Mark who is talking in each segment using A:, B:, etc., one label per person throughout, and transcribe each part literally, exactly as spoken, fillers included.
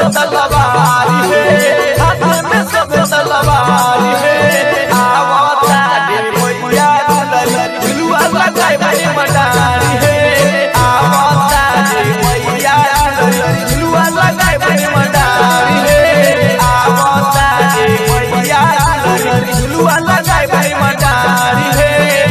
A: तलवारी है, हाथ में सब तलवारी है। आवता रे मैया दुलरी झुलुआ लगाए बड़ी मडारी है। आवता रे मैया दुलरी झुलुआ लगाए बड़ी मडारी है। आवता रे मैया दुलरी झुलुआ लगाए बड़ी मडारी है।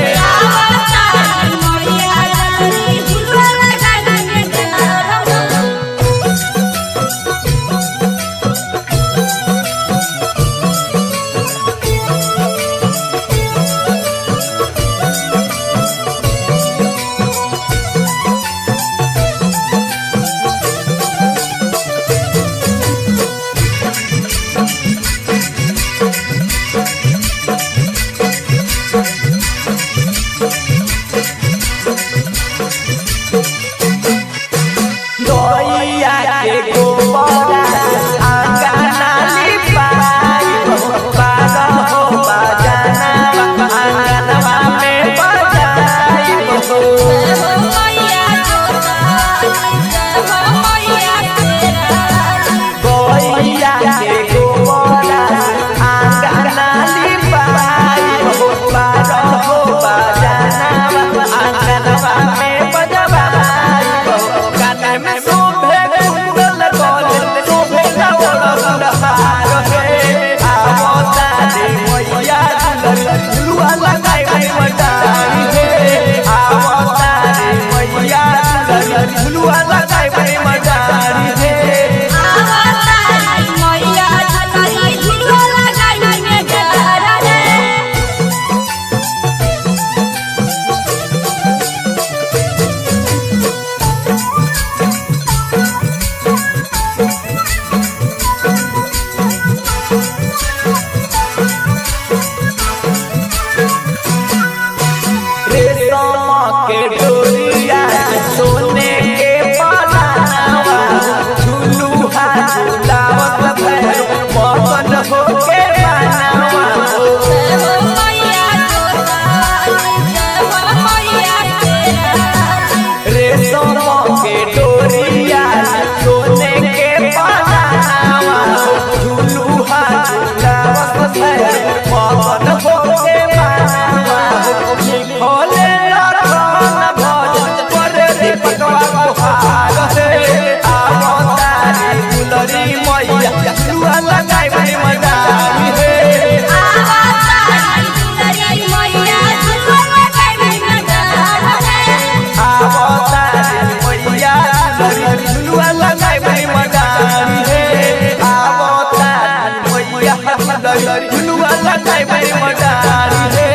A: झुलुआ लगाए बड़ी मडारी है।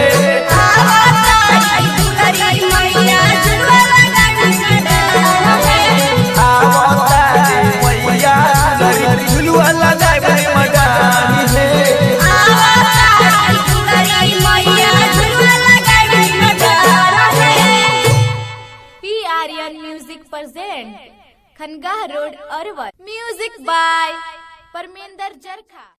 A: आवता रे मैया दुलरी झुलुआ लगाए बड़ी मडारी है।
B: P Aryan music present Khangah road Arwal. Music by Parmendra जरखा।